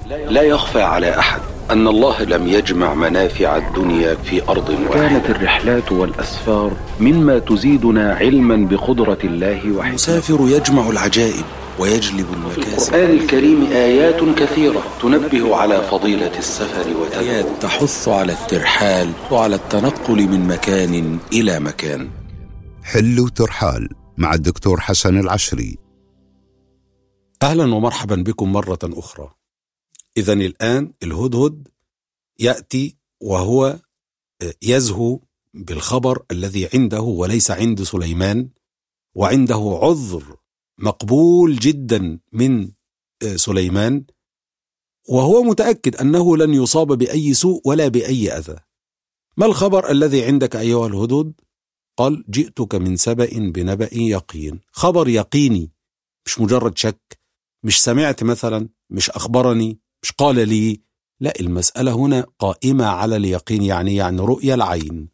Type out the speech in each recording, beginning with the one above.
لا يخفى على أحد أن الله لم يجمع منافع الدنيا في أرض واحدة. كانت الرحلات والأسفار مما تزيدنا علما بقدرة الله وحكمته. المسافر يجمع العجائب ويجلب المكاسب. في القرآن الكريم آيات كثيرة تنبه على فضيلة السفر آيات تحث على الترحال وعلى التنقل من مكان إلى مكان. حل ترحال مع الدكتور حسن العشري. أهلا ومرحبا بكم مرة أخرى. إذن الآن الهدهد يأتي وهو يزهو بالخبر الذي عنده وليس عند سليمان، وعنده عذر مقبول جدا من سليمان، وهو متأكد أنه لن يصاب بأي سوء ولا بأي أذى. ما الخبر الذي عندك أيها الهدهد؟ قال: جئتك من سبأ بنبأ يقين. خبر يقيني، مش مجرد شك، مش سمعت مثلا، مش أخبرني، مش قال لي، لا، المسألة هنا قائمة على اليقين، يعني رؤيا العين.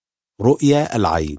رؤيا العين.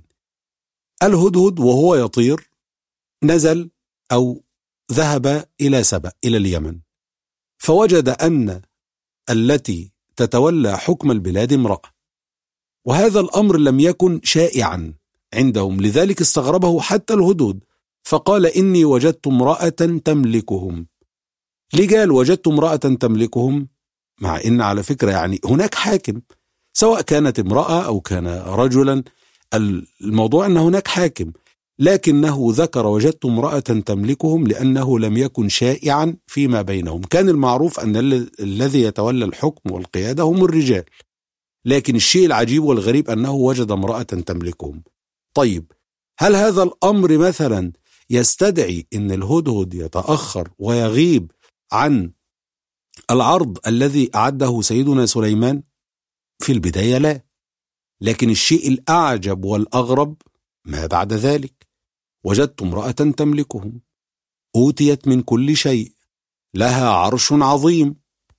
الهدهد وهو يطير نزل أو ذهب إلى سبأ، إلى اليمن، فوجد أن التي تتولى حكم البلاد امرأة، وهذا الأمر لم يكن شائعا عندهم، لذلك استغربه حتى الهدهد، فقال: إني وجدت امرأة تملكهم. ليه قال وجدت امرأة تملكهم؟ مع إن على فكرة هناك حاكم، سواء كانت امرأة أو كان رجلا، الموضوع أن هناك حاكم، لكنه ذكر وجدت امرأة تملكهم لأنه لم يكن شائعا فيما بينهم. كان المعروف أن الذي يتولى الحكم والقيادة هم الرجال، لكن الشيء العجيب والغريب أنه وجد امرأة تملكهم. طيب، هل هذا الأمر مثلا يستدعي أن الهدهد يتأخر ويغيب عن العرض الذي أعده سيدنا سليمان؟ في البداية لا، لكن الشيء الأعجب والأغرب ما بعد ذلك. وجدت امرأة تملكهم، أوتيت من كل شيء، لها عرش عظيم.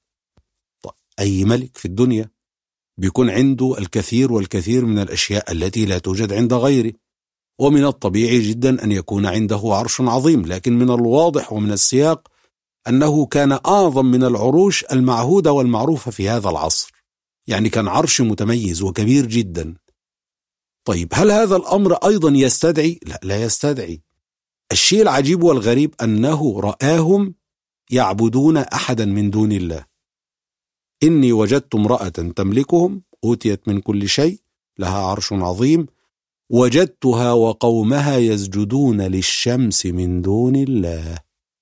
طيب، أي ملك في الدنيا بيكون عنده الكثير والكثير من الأشياء التي لا توجد عند غيره، ومن الطبيعي جدا أن يكون عنده عرش عظيم، لكن من الواضح ومن السياق أنه كان أعظم من العروش المعهودة والمعروفة في هذا العصر، يعني كان عرش متميز وكبير جدا. طيب، هل هذا الأمر أيضا يستدعي؟ لا يستدعي. الشيء العجيب والغريب أنه رآهم يعبدون أحدا من دون الله. إني وجدت امرأة تملكهم، أوتيت من كل شيء، لها عرش عظيم، وجدتها وقومها يسجدون للشمس من دون الله.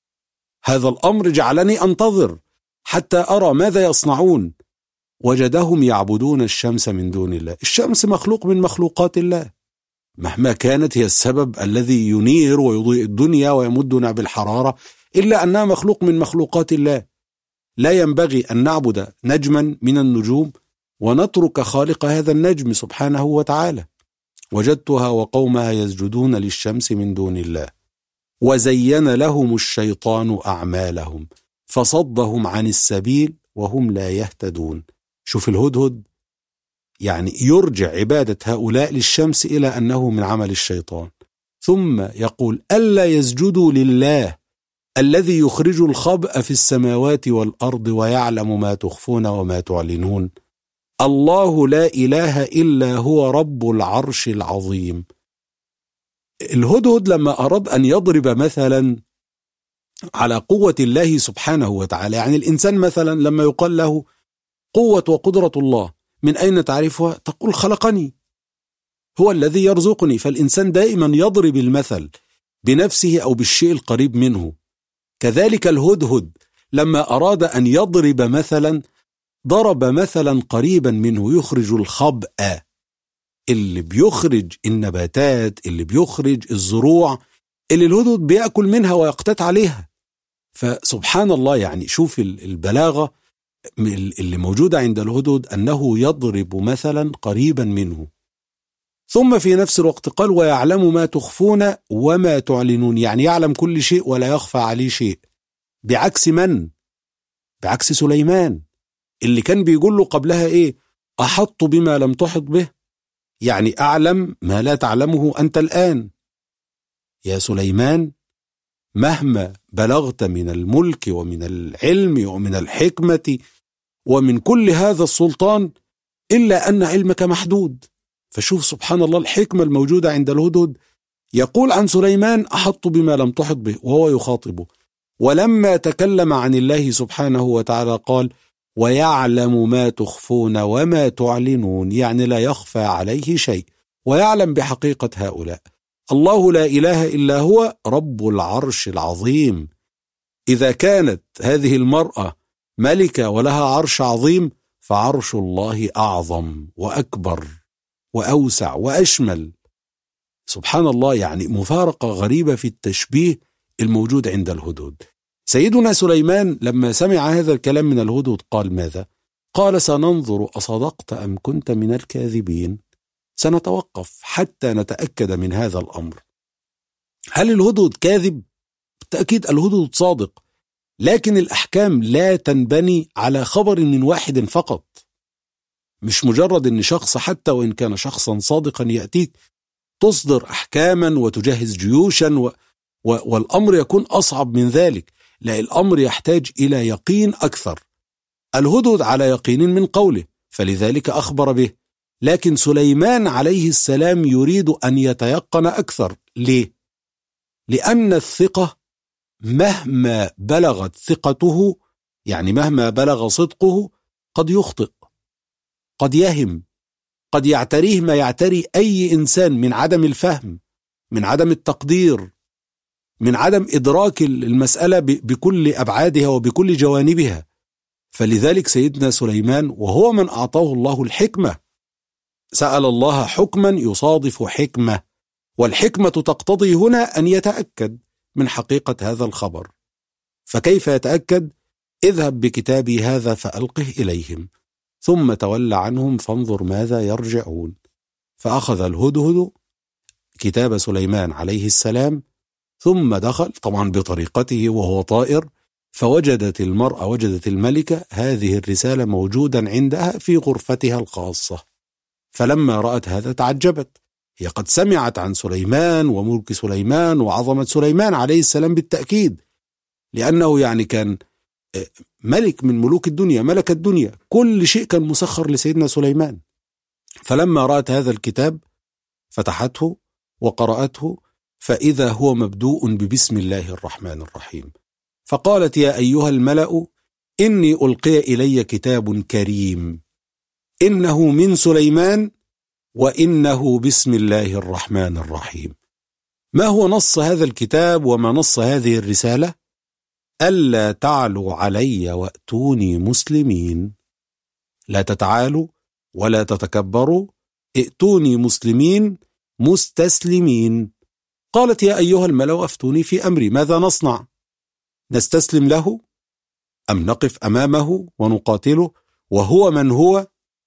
هذا الأمر جعلني أنتظر حتى أرى ماذا يصنعون. وجدهم يعبدون الشمس من دون الله. الشمس مخلوق من مخلوقات الله، مهما كانت هي السبب الذي ينير ويضيء الدنيا ويمدنا بالحرارة، إلا أنها مخلوق من مخلوقات الله. لا ينبغي أن نعبد نجما من النجوم ونترك خالق هذا النجم سبحانه وتعالى. وجدتها وقومها يسجدون للشمس من دون الله، وزين لهم الشيطان أعمالهم فصدهم عن السبيل وهم لا يهتدون. شوف الهدهد يرجع عبادة هؤلاء للشمس إلى أنه من عمل الشيطان، ثم يقول: ألا يسجدوا لله الذي يخرج الخبأ في السماوات والأرض ويعلم ما تخفون وما تعلنون. الله لا إله إلا هو رب العرش العظيم. الهدهد لما أراد أن يضرب مثلا على قوة الله سبحانه وتعالى، الإنسان مثلا لما يقال له قوة وقدرة الله من أين تعرفها؟ تقول: خلقني، هو الذي يرزقني. فالإنسان دائما يضرب المثل بنفسه أو بالشيء القريب منه. كذلك الهدهد لما أراد أن يضرب مثلا ضرب مثلا قريبا منه، يخرج الخبأ، اللي بيخرج النباتات، اللي بيخرج الزروع، اللي الهدهد بيأكل منها ويقتات عليها. فسبحان الله، شوف البلاغة اللي موجودة عند الهدهد، أنه يضرب مثلا قريبا منه، ثم في نفس الوقت قال: ويعلم ما تخفون وما تعلنون، يعلم كل شيء ولا يخفى عليه شيء. بعكس من؟ بعكس سليمان اللي كان بيقول له قبلها إيه؟ أحط بما لم تحط به، أعلم ما لا تعلمه أنت الآن. يا سليمان، مهما بلغت من الملك ومن العلم ومن الحكمة ومن كل هذا السلطان، إلا أن علمك محدود. فشوف سبحان الله الحكمة الموجودة عند الهدهد. يقول عن سليمان: أحط بما لم تحط به، وهو يخاطبه. ولما تكلم عن الله سبحانه وتعالى قال: ويعلم ما تخفون وما تعلنون، يعني لا يخفى عليه شيء، ويعلم بحقيقة هؤلاء. الله لا إله إلا هو رب العرش العظيم. إذا كانت هذه المرأة ملكة ولها عرش عظيم، فعرش الله أعظم وأكبر وأوسع وأشمل. سبحان الله، يعني مفارقة غريبة في التشبيه الموجود عند الهدهد. سيدنا سليمان لما سمع هذا الكلام من الهدهد قال ماذا؟ قال: سننظر أصدقت أم كنت من الكاذبين. سنتوقف حتى نتأكد من هذا الأمر. هل الهدهد كاذب؟ بالتأكيد الهدهد صادق، لكن الأحكام لا تنبني على خبر من واحد فقط. مش مجرد أن شخص حتى وإن كان شخصا صادقا يأتيك تصدر أحكاما وتجهز جيوشا والأمر يكون أصعب من ذلك. لا، الأمر يحتاج إلى يقين أكثر. الهدهد على يقين من قوله، فلذلك أخبر به. لكن سليمان عليه السلام يريد أن يتيقن أكثر. ليه؟ لأن الثقة مهما بلغت ثقته، يعني مهما بلغ صدقه، قد يخطئ، قد يهم، قد يعتريه ما يعتري أي إنسان من عدم الفهم، من عدم التقدير، من عدم إدراك المسألة بكل أبعادها وبكل جوانبها. فلذلك سيدنا سليمان وهو من أعطاه الله الحكمة سأل الله حكما يصادف حكمة، والحكمة تقتضي هنا أن يتأكد من حقيقة هذا الخبر. فكيف يتأكد؟ اذهب بكتابي هذا فألقه إليهم ثم تولى عنهم فانظر ماذا يرجعون. فأخذ الهدهد كتاب سليمان عليه السلام ثم دخل طبعا بطريقته وهو طائر، فوجدت المرأة، وجدت الملكة هذه الرسالة موجودا عندها في غرفتها الخاصة. فلما رأت هذا تعجبت، هي قد سمعت عن سليمان وملك سليمان وعظمة سليمان عليه السلام بالتأكيد، لأنه يعني كان ملك من ملوك الدنيا، ملك الدنيا، كل شيء كان مسخر لسيدنا سليمان. فلما رأت هذا الكتاب فتحته وقرأته فإذا هو مبدوء ببسم الله الرحمن الرحيم. فقالت: يا أيها الملأ إني ألقي إلي كتاب كريم إنه من سليمان وإنه بسم الله الرحمن الرحيم. ما هو نص هذا الكتاب وما نص هذه الرسالة؟ ألا تعلوا علي وأتوني مسلمين. لا تتعالوا ولا تتكبروا، ائتوني مسلمين مستسلمين. قالت: يا أيها الملأ أفتوني في أمري، ماذا نصنع؟ نستسلم له أم نقف أمامه ونقاتله وهو من هو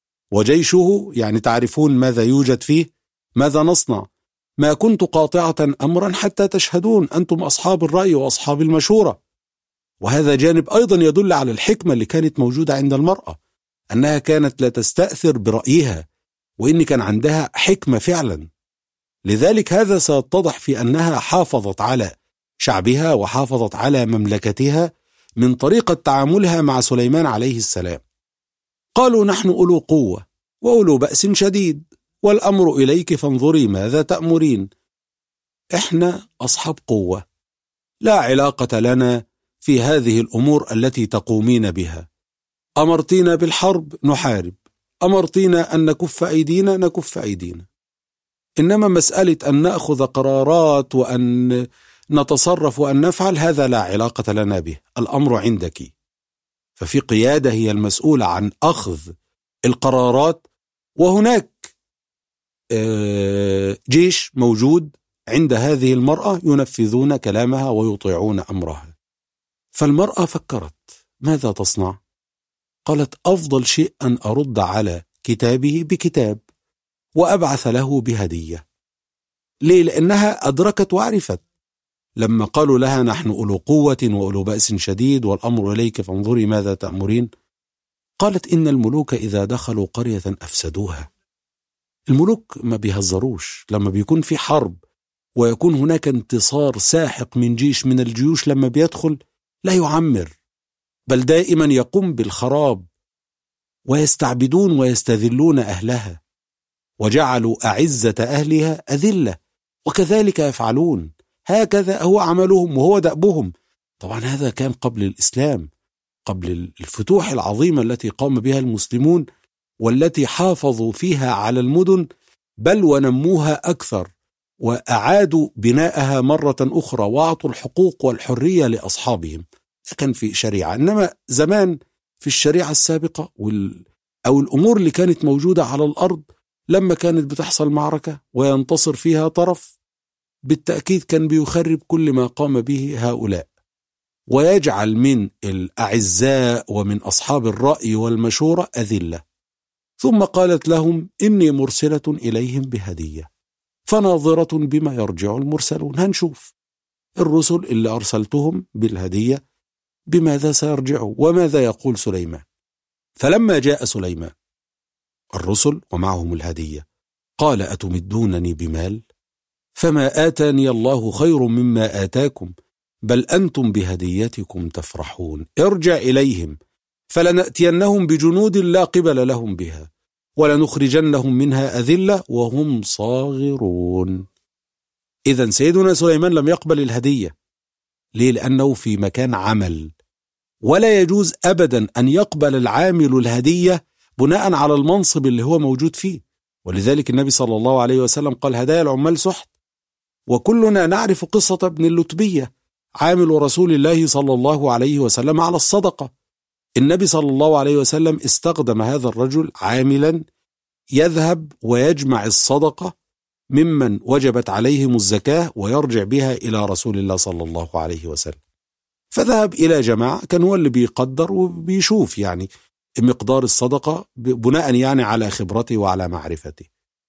وجيشه؟ يعني تعرفون ماذا يوجد فيه، ماذا نصنع؟ ما كنت قاطعة أمرا حتى تشهدون، أنتم أصحاب الرأي وأصحاب المشورة. وهذا جانب أيضا يدل على الحكمة اللي كانت موجودة عند المرأة، أنها كانت لا تستأثر برأيها، وإن كان عندها حكمة فعلا. لذلك هذا سيتضح في أنها حافظت على شعبها وحافظت على مملكتها من طريقة تعاملها مع سليمان عليه السلام. قالوا: نحن أولو قوة وأولو بأس شديد والأمر إليك فانظري ماذا تأمرين. إحنا أصحاب قوة، لا علاقة لنا في هذه الأمور التي تقومين بها. أمرتينا بالحرب نحارب، أمرتينا أن نكف أيدينا نكف أيدينا. إنما مسألة أن نأخذ قرارات وأن نتصرف وأن نفعل، هذا لا علاقة لنا به، الأمر عندك. ففي قيادة هي المسؤولة عن أخذ القرارات، وهناك جيش موجود عند هذه المرأة ينفذون كلامها ويطيعون أمرها. فالمرأة فكرت ماذا تصنع؟ قالت: أفضل شيء أن أرد على كتابه بكتاب وأبعث له بهدية. ليه؟ لأنها أدركت وعرفت لما قالوا لها: نحن أولو قوة وأولو بأس شديد والأمر إليك فانظري ماذا تأمرين. قالت: إن الملوك إذا دخلوا قرية أفسدوها. الملوك ما بيهزروش، لما بيكون في حرب ويكون هناك انتصار ساحق من جيش من الجيوش لما بيدخل لا يعمر، بل دائما يقوم بالخراب، ويستعبدون ويستذلون أهلها، وجعلوا أعزة أهلها أذلة، وكذلك يفعلون. هكذا هو عملهم وهو دأبهم. طبعا هذا كان قبل الإسلام، قبل الفتوح العظيمة التي قام بها المسلمون، والتي حافظوا فيها على المدن بل ونموها أكثر، وأعادوا بناءها مرة أخرى، وأعطوا الحقوق والحرية لأصحابهم. كان في شريعة. إنما زمان في الشريعة السابقة أو الأمور اللي كانت موجودة على الأرض، لما كانت بتحصل معركة وينتصر فيها طرف، بالتأكيد كان بيخرب كل ما قام به هؤلاء، ويجعل من الأعزاء ومن أصحاب الرأي والمشورة أذلة. ثم قالت لهم: إني مرسلة إليهم بهدية فناظرة بما يرجع المرسلون. هنشوف الرسل اللي أرسلتهم بالهدية بماذا سيرجعوا وماذا يقول سليمان. فلما جاء سليمان الرسل ومعهم الهدية قال: أتمدونني بمال؟ فما آتاني الله خير مما آتاكم بل أنتم بهديتكم تفرحون. ارجع إليهم فلنأتينهم بجنود لا قبل لهم بها ولنخرجنهم منها أذلة وهم صاغرون. إذن سيدنا سليمان لم يقبل الهدية. ليه؟ لأنه في مكان عمل، ولا يجوز أبدا أن يقبل العامل الهدية بناء على المنصب اللي هو موجود فيه. ولذلك النبي صلى الله عليه وسلم قال: هدايا العمال سحت. وكلنا نعرف قصة ابن اللتبية عامل رسول الله صلى الله عليه وسلم على الصدقة. النبي صلى الله عليه وسلم استخدم هذا الرجل عاملا يذهب ويجمع الصدقة ممن وجبت عليهم الزكاة ويرجع بها إلى رسول الله صلى الله عليه وسلم. فذهب إلى جماعة، كان هو اللي بيقدر وبيشوف يعني مقدار الصدقة بناء يعني على خبرته وعلى معرفته.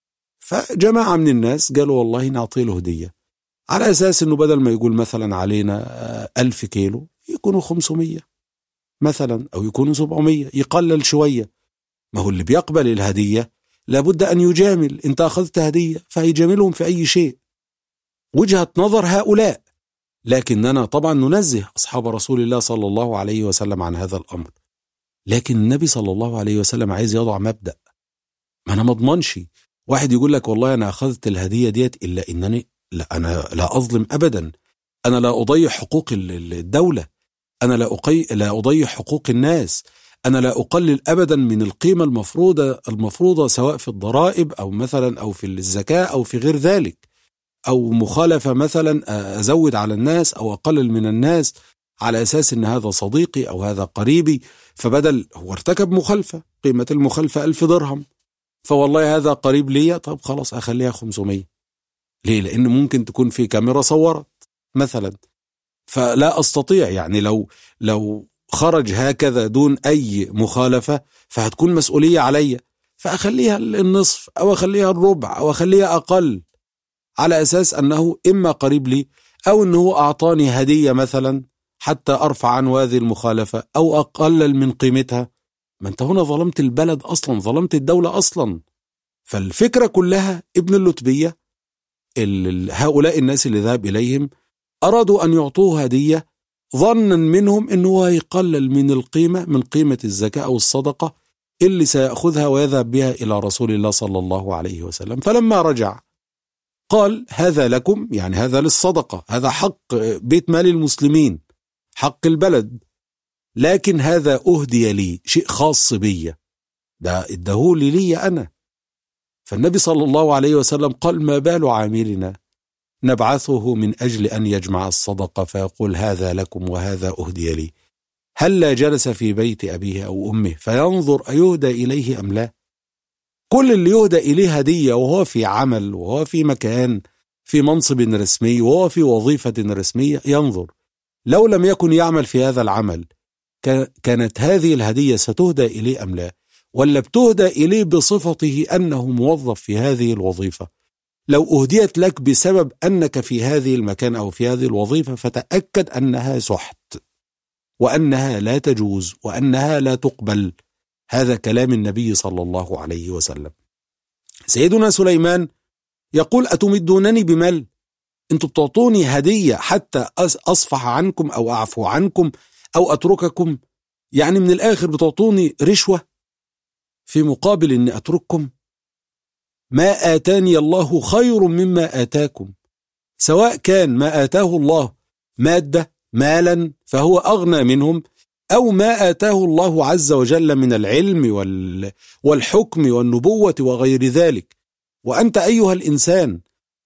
فجماعة من الناس قالوا: والله نعطي له هدية، على أساس أنه بدل ما يقول مثلا علينا 1000 كيلو يكونوا 500 مثلا، أو يكونوا 700، يقلل شوية. ما هو اللي بيقبل الهدية لابد أن يجامل. أنت أخذت هدية فهيجاملهم في أي شيء. وجهة نظر هؤلاء، لكننا طبعا ننزه أصحاب رسول الله صلى الله عليه وسلم عن هذا الأمر. لكن النبي صلى الله عليه وسلم عايز يضع مبدأ. ما أنا مضمنش واحد يقول لك: والله أنا أخذت الهدية ديت إلا إنني أنا لا أظلم أبدا، أنا لا أضيع حقوق الدولة، أنا لا أضيع حقوق الناس، أنا لا أقلل أبدا من القيمة المفروضة سواء في الضرائب أو مثلا أو في الزكاة أو في غير ذلك، أو مخالفة مثلا أزود على الناس أو أقلل من الناس على أساس أن هذا صديقي أو هذا قريبي، فبدل هو ارتكب مخالفة قيمة المخالفة 1000 درهم، فوالله هذا قريب لي، طب خلاص أخليها 500. ليه؟ لأن ممكن تكون في كاميرا صورت مثلا، فلا أستطيع يعني لو خرج هكذا دون أي مخالفة فهتكون مسؤولية علي، فأخليها النصف أو أخليها الربع أو أخليها أقل، على أساس أنه إما قريب لي أو أنه أعطاني هدية مثلا حتى أرفع عن هذه المخالفة أو أقلل من قيمتها. ما أنت هنا ظلمت البلد أصلا، ظلمت الدولة أصلا. فالفكرة كلها ابن اللتبية هؤلاء الناس اللي ذهب إليهم أرادوا أن يعطوه هدية ظنا منهم أنه يقلل من القيمة، من قيمة الزكاة أو الصدقة اللي سيأخذها ويذهب بها إلى رسول الله صلى الله عليه وسلم. فلما رجع قال: هذا لكم، يعني هذا للصدقة، هذا حق بيت مال المسلمين، حق البلد، لكن هذا أهدي لي، شيء خاص بي، ده ادهولي لي أنا. فالنبي صلى الله عليه وسلم قال: ما بال عاملنا نبعثه من أجل أن يجمع الصدقة فيقول هذا لكم وهذا أهدي لي، هل جلس في بيت أبيه أو أمه فينظر أيهدى إليه أم لا؟ كل اللي يهدى إليه هدية وهو في عمل وهو في مكان في منصب رسمي وهو في وظيفة رسمية ينظر. لو لم يكن يعمل في هذا العمل كانت هذه الهدية ستهدى إليه أم لا؟ ولا بتهدى إليه بصفته أنه موظف في هذه الوظيفة؟ لو أهديت لك بسبب أنك في هذه المكان أو في هذه الوظيفة فتأكد أنها سحت وأنها لا تجوز وأنها لا تقبل. هذا كلام النبي صلى الله عليه وسلم. سيدنا سليمان يقول: أتمدونني بمال؟ انتوا بتعطوني هدية حتى أصفح عنكم أو أعفو عنكم أو أترككم، يعني من الآخر بتعطوني رشوة في مقابل أني أترككم. ما آتاني الله خير مما آتاكم، سواء كان ما آتاه الله مادة مالا فهو أغنى منهم، أو ما آتاه الله عز وجل من العلم والحكم والنبوة وغير ذلك. وأنت أيها الإنسان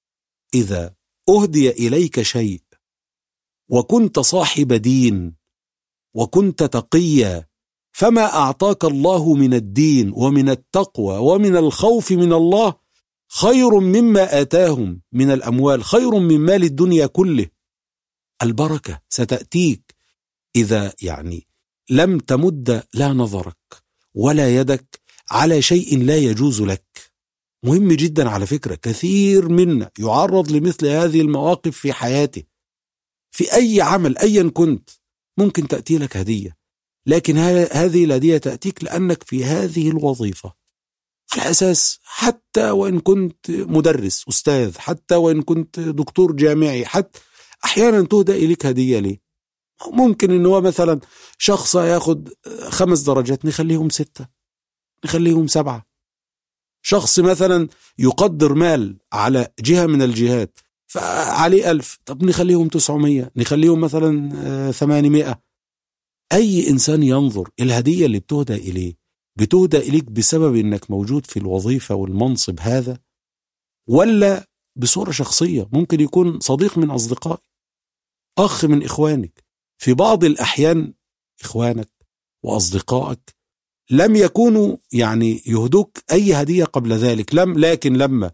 إذا أهدي إليك شيء وكنت صاحب دين وكنت تقيا، فما أعطاك الله من الدين ومن التقوى ومن الخوف من الله خير مما آتاهم من الأموال، خير من مال الدنيا كله. البركة ستأتيك إذا لم تمد لا نظرك ولا يدك على شيء لا يجوز لك. مهم جدا على فكرة، كثير منا يعرض لمثل هذه المواقف في حياته، في أي عمل أيا كنت. ممكن تأتي لك هدية، لكن هذه الهدية تأتيك لأنك في هذه الوظيفة، على أساس حتى وإن كنت مدرس أستاذ، حتى وإن كنت دكتور جامعي، حتى أحيانا تهدى إليك هدية. ليه؟ ممكن إنه مثلا شخص ياخد 5 درجات نخليهم 6، نخليهم 7. شخص مثلا يقدر مال على جهة من الجهات فعليه 1000، طب نخليهم 900، نخليهم مثلا 800. أي إنسان ينظر الهدية اللي بتهدى إليه بتهدى إليك بسبب إنك موجود في الوظيفة والمنصب هذا، ولا بصورة شخصية؟ ممكن يكون صديق من أصدقائك، أخ من إخوانك. في بعض الأحيان إخوانك وأصدقائك لم يكونوا يهدوك أي هدية قبل ذلك، لكن لما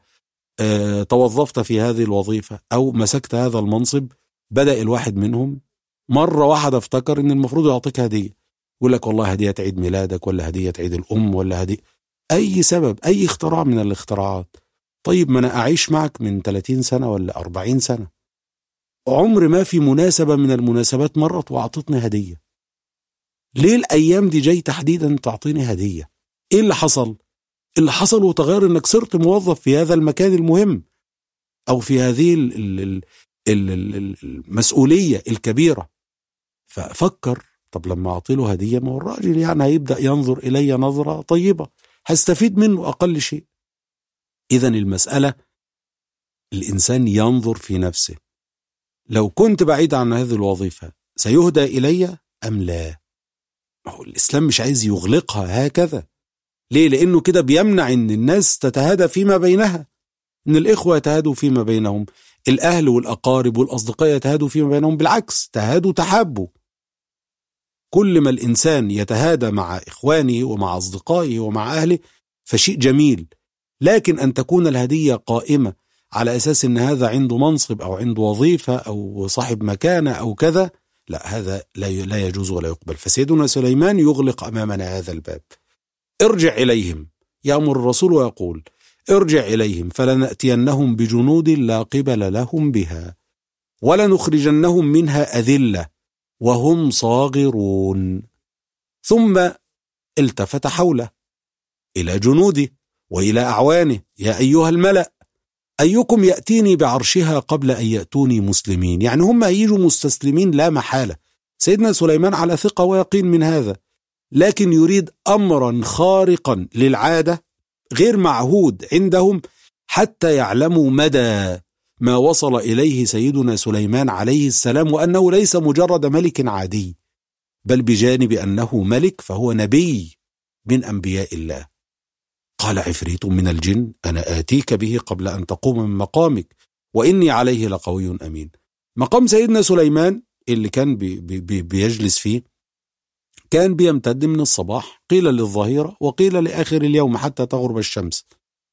توظفت في هذه الوظيفة أو مسكت هذا المنصب، بدأ الواحد منهم مرة واحدة افتكر إن المفروض يعطيك هدية، يقول لك والله هدية عيد ميلادك، ولا هدية عيد الأم، ولا هدية أي سبب، أي اختراع من الاختراعات. طيب ما أنا أعيش معك من 30 سنة ولا 40 سنة، عمر ما في مناسبة من المناسبات مرت وأعطتني هدية. ليه الأيام دي جاي تحديدا تعطيني هدية؟ إيه اللي حصل؟ اللي حصل وتغير إنك صرت موظف في هذا المكان المهم، أو في هذه المسؤولية الكبيرة. ففكر، طب لما أعطي له هدية، ما هو الراجل هيبدأ ينظر إلي نظرة طيبة، هستفيد منه أقل شيء. إذن المسألة الإنسان ينظر في نفسه، لو كنت بعيد عن هذه الوظيفة سيهدى إلي أم لا؟ هو الإسلام مش عايز يغلقها هكذا. ليه؟ لأنه كده بيمنع إن الناس تتهادى فيما بينها، إن الإخوة يتهادوا فيما بينهم، الأهل والأقارب والأصدقاء يتهادوا فيما بينهم، بالعكس تهادوا تحابوا. كل ما الإنسان يتهادى مع إخوانه ومع أصدقائه ومع أهله فشيء جميل، لكن أن تكون الهدية قائمة على أساس أن هذا عنده منصب أو عنده وظيفة أو صاحب مكانة أو كذا، لا، هذا لا يجوز ولا يقبل. فسيدنا سليمان يغلق أمامنا هذا الباب. ارجع إليهم، يأمر الرسول ويقول ارجع إليهم فلنأتينهم بجنود لا قبل لهم بها ولنخرجنهم منها أذلة وهم صاغرون. ثم التفت حوله إلى جنوده وإلى أعوانه، يا أيها الملأ أيكم يأتيني بعرشها قبل أن يأتوني مسلمين. هم يجوا مستسلمين لا محالة. سيدنا سليمان على ثقة ويقين من هذا، لكن يريد أمرا خارقا للعادة غير معهود عندهم حتى يعلموا مدى ما وصل إليه سيدنا سليمان عليه السلام، وأنه ليس مجرد ملك عادي، بل بجانب أنه ملك فهو نبي من أنبياء الله. قال عفريت من الجن أنا آتيك به قبل أن تقوم من مقامك وإني عليه لقوي أمين. مقام سيدنا سليمان اللي كان بيجلس فيه كان بيمتد من الصباح قيل للظهيرة وقيل لآخر اليوم حتى تغرب الشمس.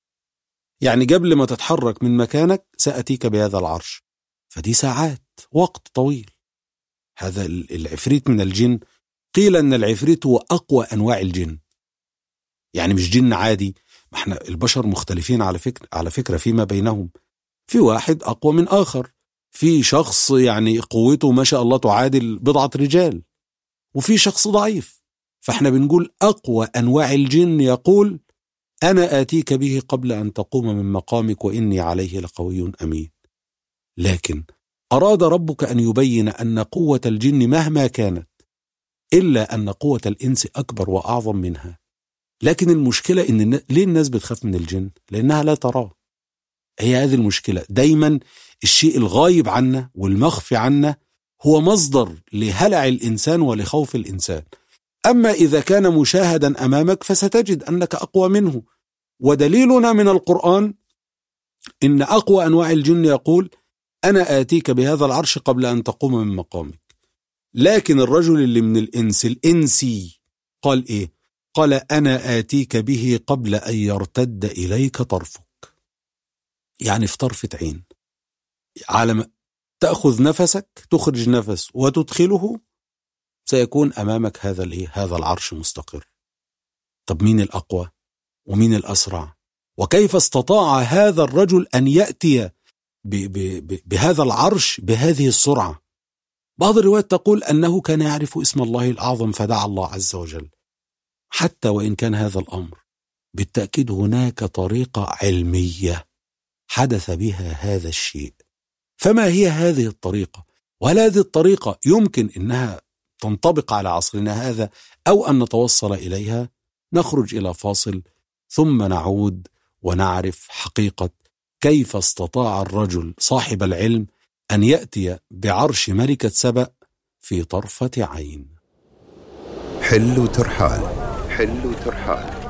قبل ما تتحرك من مكانك سأتيك بهذا العرش، فدي ساعات، وقت طويل. هذا العفريت من الجن، قيل أن العفريت هو أقوى أنواع الجن، مش جن عادي. ما احنا البشر مختلفين على فكرة فيما بينهم، في واحد أقوى من آخر، في شخص قوته ما شاء الله تعادل بضعة رجال، وفي شخص ضعيف. فاحنا بنقول أقوى أنواع الجن يقول أنا آتيك به قبل أن تقوم من مقامك وإني عليه لقوي أمين. لكن أراد ربك أن يبين أن قوة الجن مهما كانت إلا أن قوة الإنس أكبر وأعظم منها. لكن المشكلة إن ليه الناس بتخاف من الجن؟ لأنها لا تراه. هي هذه المشكلة. دايما الشيء الغايب عنا والمخفي عنا هو مصدر لهلع الإنسان ولخوف الإنسان. أما إذا كان مشاهدا أمامك فستجد أنك أقوى منه. ودليلنا من القرآن إن أقوى أنواع الجن يقول: أنا آتيك بهذا العرش قبل أن تقوم من مقامك. لكن الرجل اللي من الإنسي قال إيه؟ قال: أنا آتيك به قبل أن يرتد إليك طرفك. يعني في طرفة عين، على ما تأخذ نفسك تخرج نفس وتدخله سيكون أمامك هذا العرش مستقر. طب مين الأقوى ومين الأسرع؟ وكيف استطاع هذا الرجل أن يأتي بهذا العرش بهذه السرعة؟ بعض الروايات تقول أنه كان يعرف اسم الله الأعظم فدعا الله عز وجل. حتى وإن كان هذا الأمر بالتأكيد هناك طريقة علمية حدث بها هذا الشيء. فما هي هذه الطريقة؟ وهل هذه الطريقة يمكن أنها تنطبق على عصرنا هذا أو أن نتوصل إليها؟ نخرج إلى فاصل ثم نعود ونعرف حقيقة كيف استطاع الرجل صاحب العلم أن يأتي بعرش ملكة سبأ في طرفة عين. حل ترحال. حل ترحال.